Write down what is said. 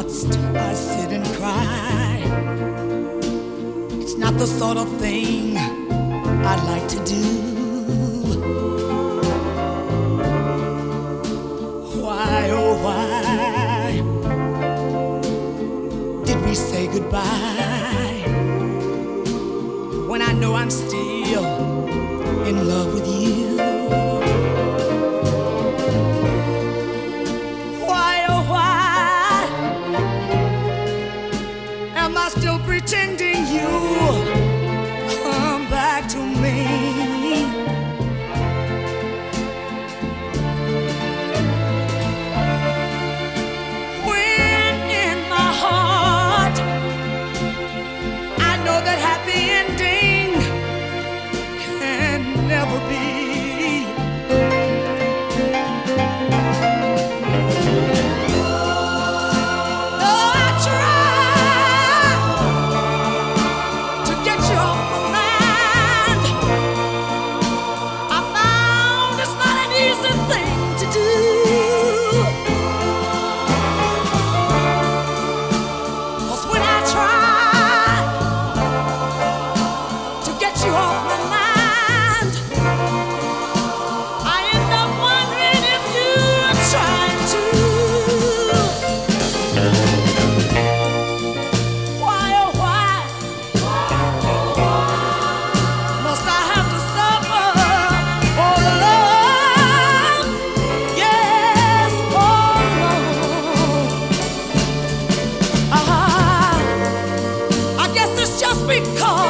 must I sit and cry? It's not the sort of thing I'd like to do. Why, oh why did we say goodbye when I know I'm still in love with you? Am I still pretending you'll come back to me? When in my heart I know that happy ending can never be. Because